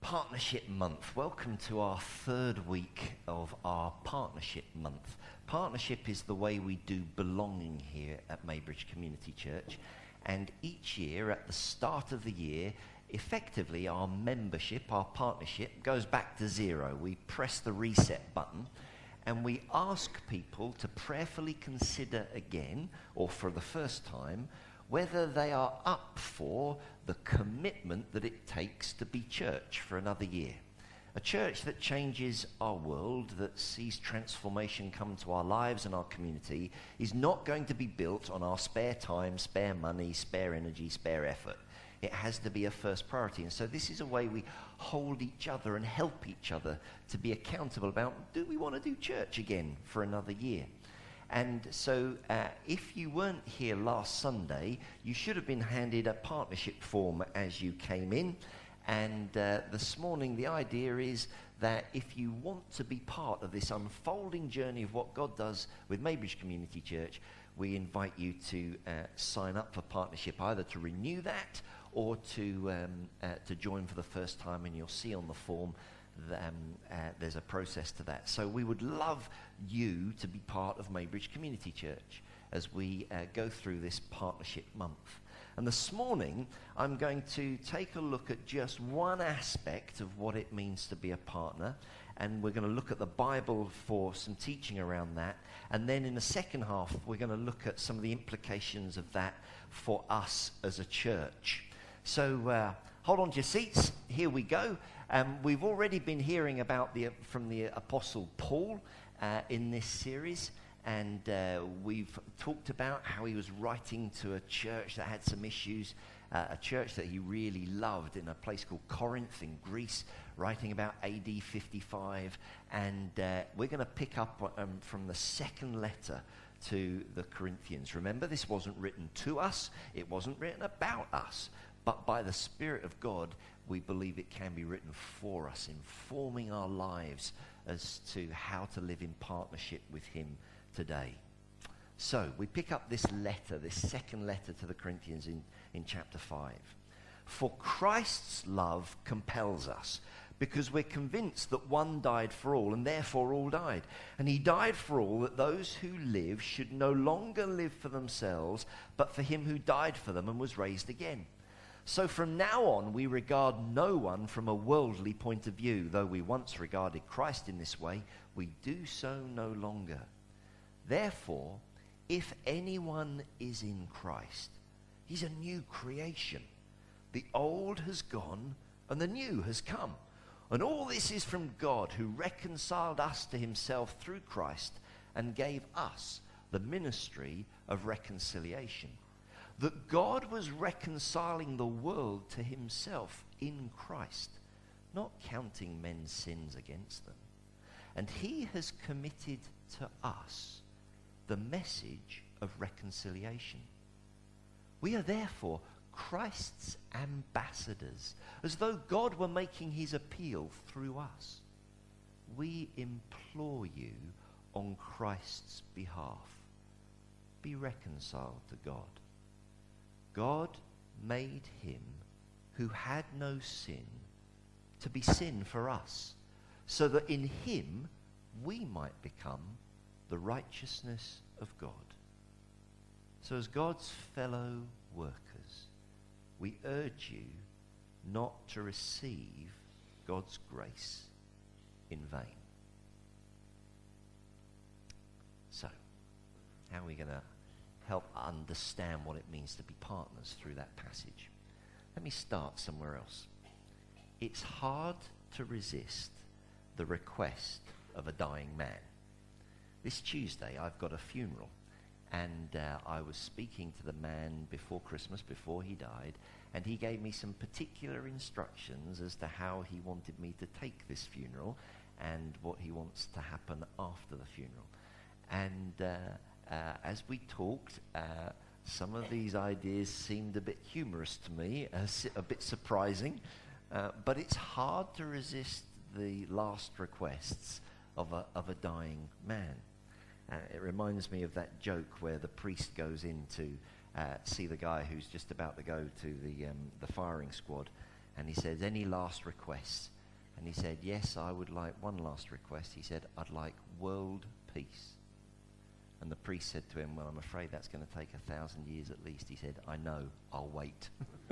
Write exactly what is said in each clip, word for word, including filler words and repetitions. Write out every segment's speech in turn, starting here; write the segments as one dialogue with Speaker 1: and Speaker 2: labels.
Speaker 1: Partnership Month. Welcome to our third week of our Partnership Month. Partnership is the way we do belonging here at Maybridge Community Church. And each year, at the start of the year, effectively our membership, our partnership, goes back to zero. We press the reset button and we ask people to prayerfully consider again, or for the first time, whether they are up for the commitment that it takes to be church for another year. A church that changes our world, that sees transformation come to our lives and our community, is not going to be built on our spare time, spare money, spare energy, spare effort. It has to be a first priority. And so this is a way we hold each other and help each other to be accountable about, do we want to do church again for another year? And so uh, if you weren't here last Sunday, you should have been handed a partnership form as you came in. And uh, this morning, the idea is that if you want to be part of this unfolding journey of what God does with Maybridge Community Church, we invite you to uh, sign up for partnership, either to renew that or to um, uh, to join for the first time. And you'll see on the form that, um, uh, there's a process to that. So we would love you to be part of Maybridge Community Church as we uh, go through this partnership month. And this morning, I'm going to take a look at just one aspect of what it means to be a partner. And we're going to look at the Bible for some teaching around that. And then in the second half, we're going to look at some of the implications of that for us as a church. So uh, hold on to your seats. Here we go. Um, we've already been hearing about the from the Apostle Paul uh, in this series. And uh, we've talked about how he was writing to a church that had some issues, uh, a church that he really loved in a place called Corinth in Greece, writing about A D fifty-five. And uh, we're going to pick up um, from the second letter to the Corinthians. Remember, this wasn't written to us. It wasn't written about us. But by the Spirit of God, we believe it can be written for us, informing our lives as to how to live in partnership with him today. So we pick up this letter, this second letter to the Corinthians in, in chapter five. For Christ's love compels us, because we're convinced that one died for all, and therefore all died. And he died for all, that those who live should no longer live for themselves, but for him who died for them and was raised again. So from now on, we regard no one from a worldly point of view. Though we once regarded Christ in this way, we do so no longer. Therefore, if anyone is in Christ, he's a new creation. The old has gone and the new has come. And all this is from God, who reconciled us to himself through Christ and gave us the ministry of reconciliation. That God was reconciling the world to himself in Christ, not counting men's sins against them. And he has committed to us the message of reconciliation. We are therefore Christ's ambassadors, as though God were making his appeal through us. We implore you on Christ's behalf, be reconciled to God. God made him who had no sin to be sin for us, so that in him we might become the righteousness of God. So as God's fellow workers, we urge you not to receive God's grace in vain. So, how are we going to help understand what it means to be partners through that passage? Let me start somewhere else. It's hard to resist the request of a dying man. This Tuesday, I've got a funeral, and uh, I was speaking to the man before Christmas, before he died, and he gave me some particular instructions as to how he wanted me to take this funeral and what he wants to happen after the funeral. And uh, uh, as we talked, uh, some of these ideas seemed a bit humorous to me, a, a bit surprising, uh, but it's hard to resist the last requests of a, of a dying man. Uh, it reminds me of that joke where the priest goes in to uh, see the guy who's just about to go to the um, the firing squad, and he says, "Any last requests?" And he said, yes, I would like one last request. He said, I'd like world peace. And the priest said to him, well, I'm afraid that's going to take a thousand years at least. He said, I know, I'll wait.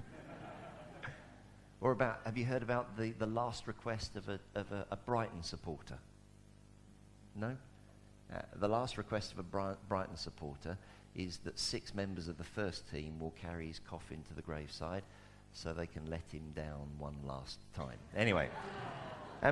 Speaker 1: Or about, have you heard about the, the last request of a, of a, a Brighton supporter? No? Uh, the last request of a Bri- Brighton supporter is that six members of the first team will carry his coffin to the graveside so they can let him down one last time. Anyway, um,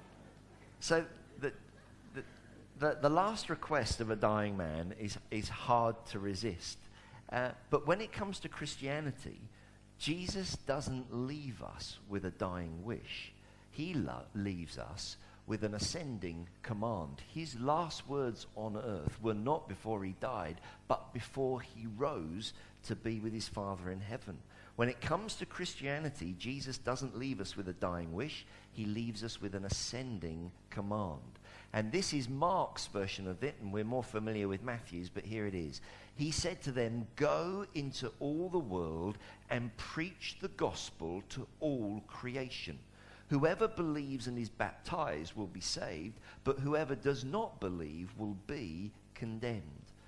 Speaker 1: so the, the, the, the last request of a dying man is, is hard to resist. Uh, but when it comes to Christianity, Jesus doesn't leave us with a dying wish. He lo- leaves us with an ascending command. His last words on earth were not before he died, but before he rose to be with his Father in heaven. When it comes to Christianity, Jesus doesn't leave us with a dying wish. He leaves us with an ascending command. And this is Mark's version of it, and we're more familiar with Matthew's, but here it is. He said to them, go into all the world and preach the gospel to all creation. Whoever believes and is baptized will be saved, but whoever does not believe will be condemned.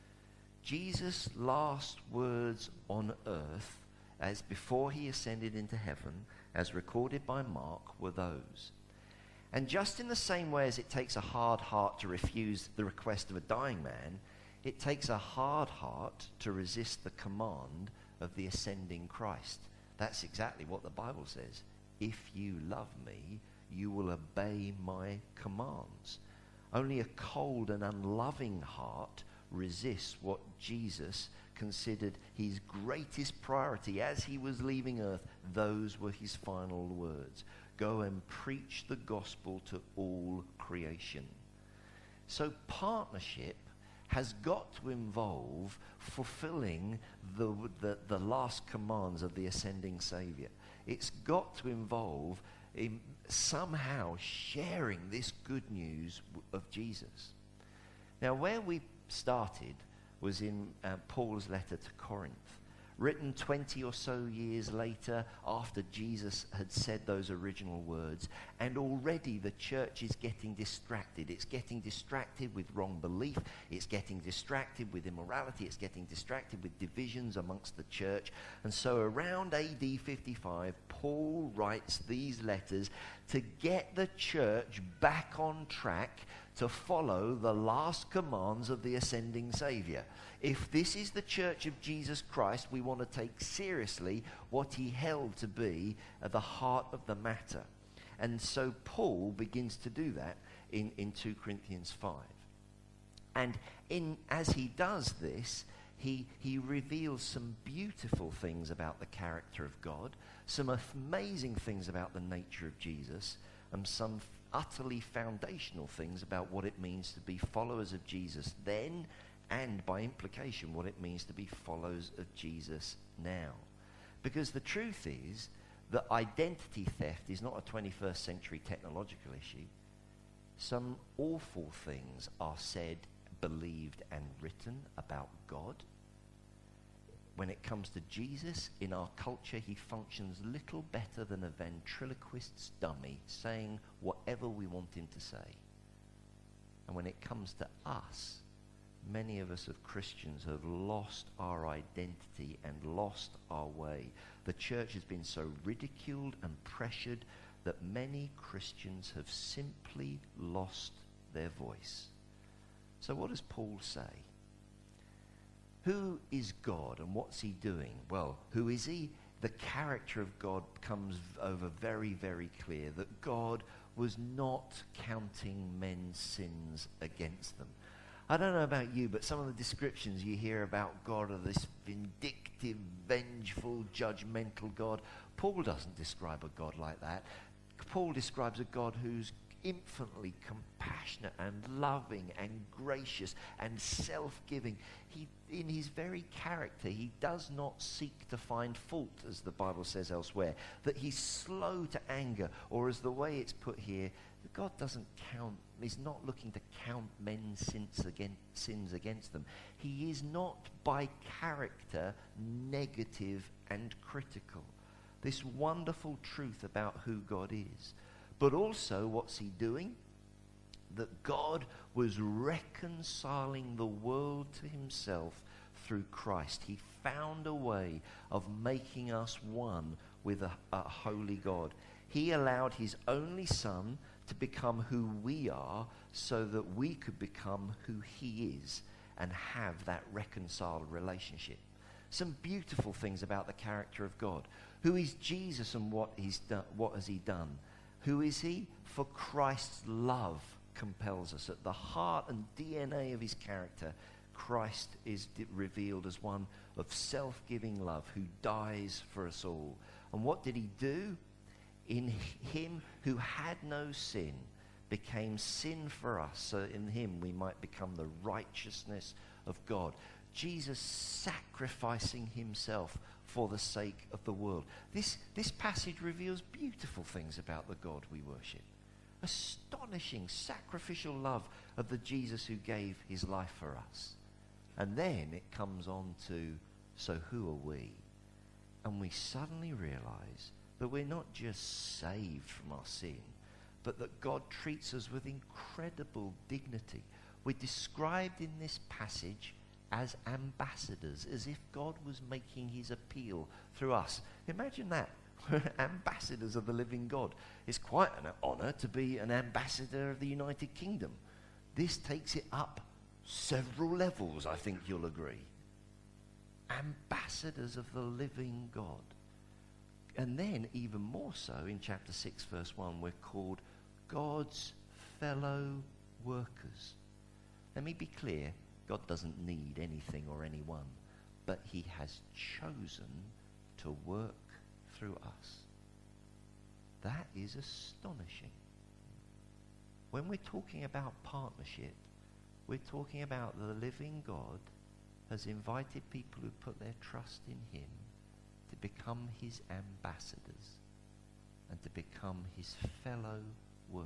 Speaker 1: Jesus' last words on earth, as before he ascended into heaven, as recorded by Mark, were those. And just in the same way as it takes a hard heart to refuse the request of a dying man, it takes a hard heart to resist the command of the ascending Christ. That's exactly what the Bible says. If you love me, you will obey my commands. Only a cold and unloving heart resists what Jesus considered his greatest priority as he was leaving earth. Those were his final words. Go and preach the gospel to all creation. So partnership has got to involve fulfilling the, the, the last commands of the ascending Savior. It's got to involve in somehow sharing this good news of Jesus. Now, where we started was in uh, Paul's letter to Corinth, written twenty or so years later after Jesus had said those original words, and already the church is getting distracted. It's getting distracted with wrong belief. It's getting distracted with immorality. It's getting distracted with divisions amongst the church. And so around A D fifty-five, Paul writes these letters to get the church back on track to follow the last commands of the ascending Savior. If this is the church of Jesus Christ, we want to take seriously what he held to be at the heart of the matter. And so Paul begins to do that in, in two Corinthians five. And in as he does this, he, he reveals some beautiful things about the character of God, some amazing things about the nature of Jesus, and some utterly foundational things about what it means to be followers of Jesus then, and by implication what it means to be followers of Jesus now. Because the truth is that identity theft is not a twenty-first century technological issue. Some awful things are said, believed, and written about God. When it comes to Jesus, in our culture, he functions little better than a ventriloquist's dummy, saying whatever we want him to say. And when it comes to us, many of us as Christians have lost our identity and lost our way. The church has been so ridiculed and pressured that many Christians have simply lost their voice. So what does Paul say? Who is God and what's he doing? Well, who is he? The character of God comes over very, very clear, that God was not counting men's sins against them. I don't know about you, but some of the descriptions you hear about God are this vindictive, vengeful, judgmental God. Paul doesn't describe a God like that. Paul describes a God who's infinitely compassionate and loving and gracious and self-giving. He, in his very character, he does not seek to find fault, as the Bible says elsewhere, that he's slow to anger, or as the way it's put here, God doesn't count, he's not looking to count men's sins against, sins against them. He is not by character negative and critical. This wonderful truth about who God is. But also, what's he doing? That God was reconciling the world to himself through Christ. He found a way of making us one with a, a holy God. He allowed his only Son to become who we are so that we could become who he is and have that reconciled relationship. Some beautiful things about the character of God. Who is Jesus and what he's done, what has he done? Who is he? For Christ's love compels us. At the heart and D N A of his character, Christ is d- revealed as one of self-giving love who dies for us all. And what did he do? In him who had no sin became sin for us, so in him we might become the righteousness of God. Jesus sacrificing himself for the sake of the world. This, this passage reveals beautiful things about the God we worship. Astonishing, sacrificial love of the Jesus who gave his life for us. And then it comes on to, so who are we? And we suddenly realize that we're not just saved from our sin, but that God treats us with incredible dignity. We're described in this passage as ambassadors, as if God was making his appeal through us. Imagine that. We're ambassadors of the living God. It's quite an honor to be an ambassador of the United Kingdom. This takes it up several levels, I think you'll agree. Ambassadors of the living God. And then, even more so, in chapter six, verse one, we're called God's fellow workers. Let me be clear, God doesn't need anything or anyone, but he has chosen to work through us. That is astonishing. When we're talking about partnership, we're talking about the living God has invited people who put their trust in him to become his ambassadors and to become his fellow workers.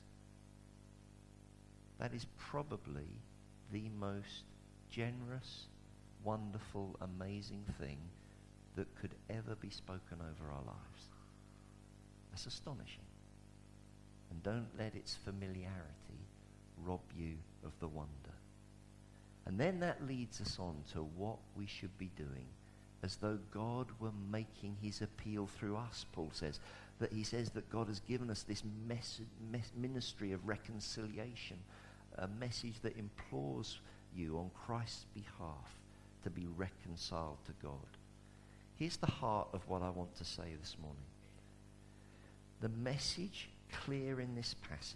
Speaker 1: That is probably the most generous, wonderful, amazing thing that could ever be spoken over our lives. That's astonishing. And don't let its familiarity rob you of the wonder. And then that leads us on to what we should be doing, as though God were making his appeal through us, Paul says. That he says that God has given us this mes- mes- ministry of reconciliation, a message that implores you on Christ's behalf to be reconciled to God. Here's the heart of what I want to say this morning. The message clear in this passage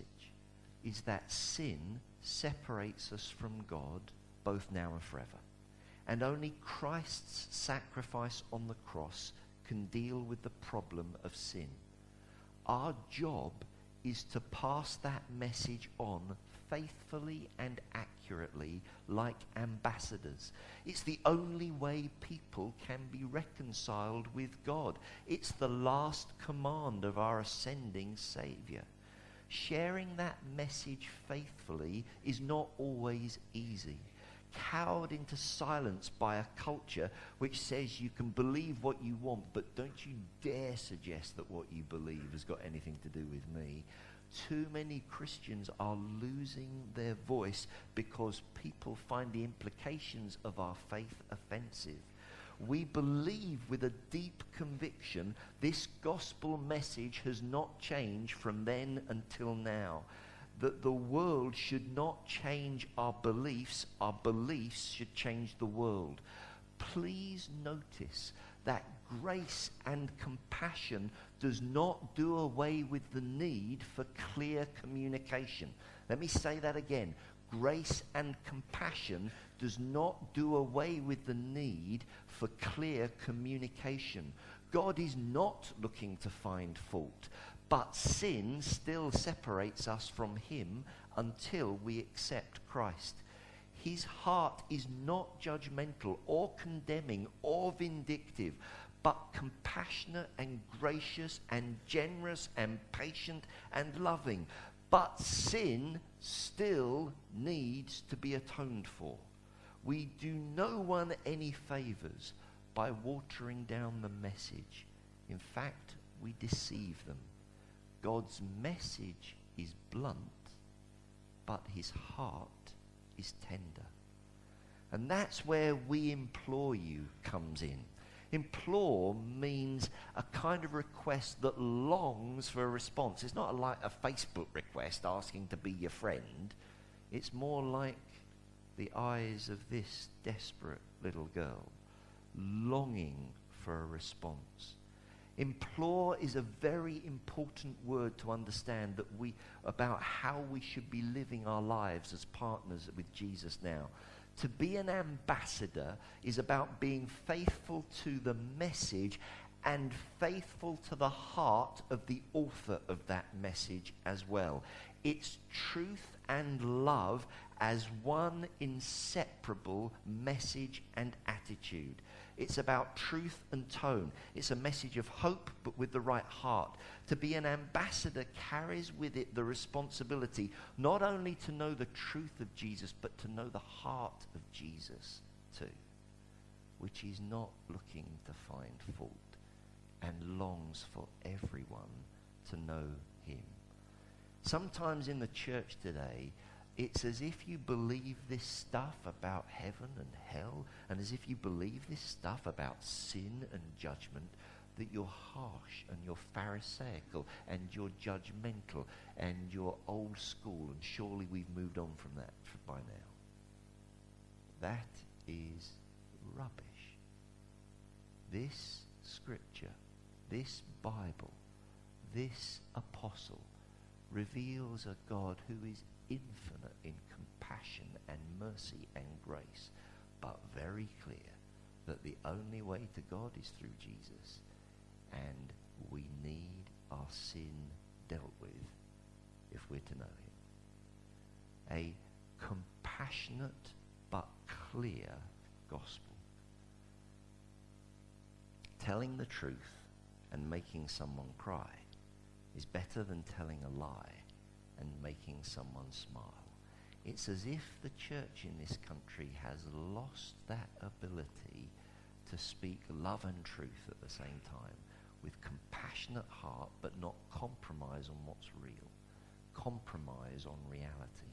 Speaker 1: is that sin separates us from God both now and forever. And only Christ's sacrifice on the cross can deal with the problem of sin. Our job is to pass that message on faithfully and accurately like ambassadors. It's the only way people can be reconciled with God. It's the last command of our ascending Savior. Sharing that message faithfully is not always easy. Cowed into silence by a culture which says you can believe what you want, but don't you dare suggest that what you believe has got anything to do with me. Too many Christians are losing their voice because people find the implications of our faith offensive. We believe with a deep conviction this gospel message has not changed from then until now. That the world should not change our beliefs, our beliefs should change the world. Please notice that grace and compassion does not do away with the need for clear communication. Let me say that again. Grace and compassion does not do away with the need for clear communication. God is not looking to find fault, but sin still separates us from him until we accept Christ. His heart is not judgmental or condemning or vindictive, but compassionate and gracious and generous and patient and loving. But sin still needs to be atoned for. We do no one any favors by watering down the message. In fact, we deceive them. God's message is blunt, but his heart is tender. And that's where we implore you comes in. Implore means a kind of request that longs for a response. It's not like a Facebook request asking to be your friend. It's more like the eyes of this desperate little girl, longing for a response. Implore is a very important word to understand that we about how we should be living our lives as partners with Jesus now. To be an ambassador is about being faithful to the message and faithful to the heart of the author of that message as well. It's truth and love as one inseparable message and attitude. It's about truth and tone. It's a message of hope, but with the right heart. To be an ambassador carries with it the responsibility not only to know the truth of Jesus, but to know the heart of Jesus too, which is not looking to find fault and longs for everyone to know him. Sometimes in the church today, it's as if you believe this stuff about heaven and hell, and as if you believe this stuff about sin and judgment, that you're harsh and you're pharisaical and you're judgmental and you're old school, and surely we've moved on from that by now. That is rubbish. This scripture, this Bible, this apostle reveals a God who is infinite in compassion and mercy and grace, but very clear that the only way to God is through Jesus, and we need our sin dealt with if we're to know him. A compassionate but clear gospel. Telling the truth and making someone cry is better than telling a lie and making someone smile. It's as if the church in this country has lost that ability to speak love and truth at the same time, with compassionate heart, but not compromise on what's real, compromise on reality.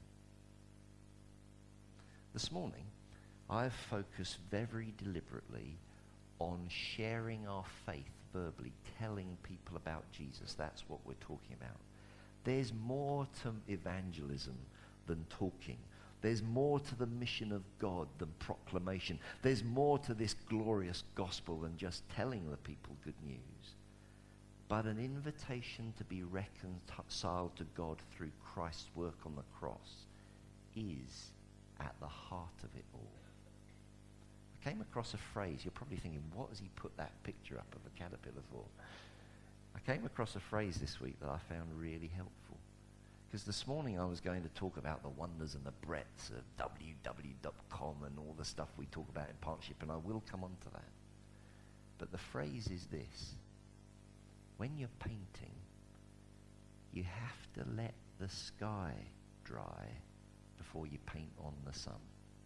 Speaker 1: This morning, I've focused very deliberately on sharing our faith verbally, telling people about Jesus. That's what we're talking about. There's more to evangelism than talking. There's more to the mission of God than proclamation. There's more to this glorious gospel than just telling the people good news. But an invitation to be reconciled to God through Christ's work on the cross is at the heart of it all. I came across a phrase. You're probably thinking, what has he put that picture up of a caterpillar for? I came across a phrase this week that I found really helpful. Because this morning I was going to talk about the wonders and the breadths of w w w dot com and all the stuff we talk about in partnership, and I will come on to that. But the phrase is this: when you're painting, you have to let the sky dry before you paint on the sun.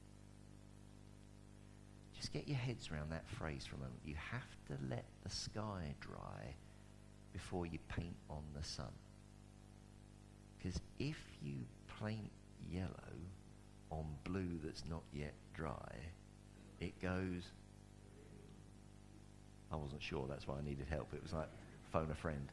Speaker 1: Just get your heads around that phrase for a moment. You have to let the sky dry before you paint on the sun. Because if you paint yellow on blue that's not yet dry, it goes... I wasn't sure, that's why I needed help. It was like, phone a friend.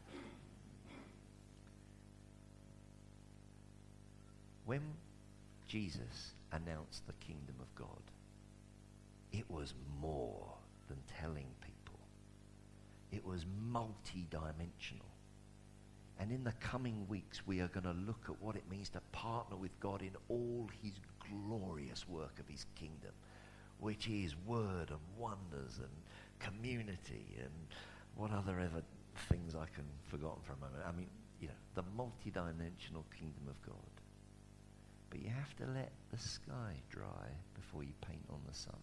Speaker 1: When Jesus announced the kingdom of God, it was more than telling people. It was multi-dimensional. And in the coming weeks, we are going to look at what it means to partner with God in all his glorious work of his kingdom, which is word and wonders and community and what other ever things I can forgotten for a moment. I mean, you know, the multi-dimensional kingdom of God. But you have to let the sky dry before you paint on the sun.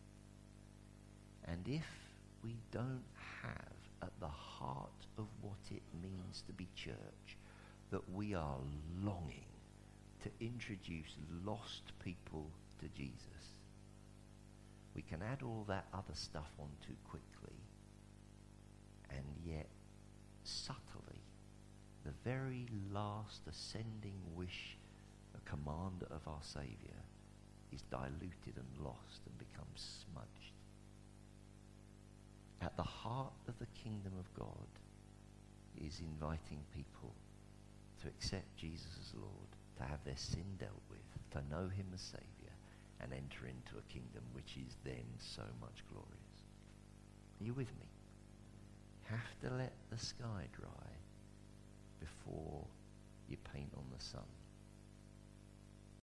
Speaker 1: And if we don't have at the heart of what it means to be church, that we are longing to introduce lost people to Jesus, we can add all that other stuff on too quickly, and yet subtly the very last ascending wish, a command of our Saviour, is diluted and lost and becomes smudged. At the heart of the kingdom of God is inviting people to accept Jesus as Lord, to have their sin dealt with, to know him as Saviour, and enter into a kingdom which is then so much glorious. Are you with me? Have to let the sky dry before you paint on the sun.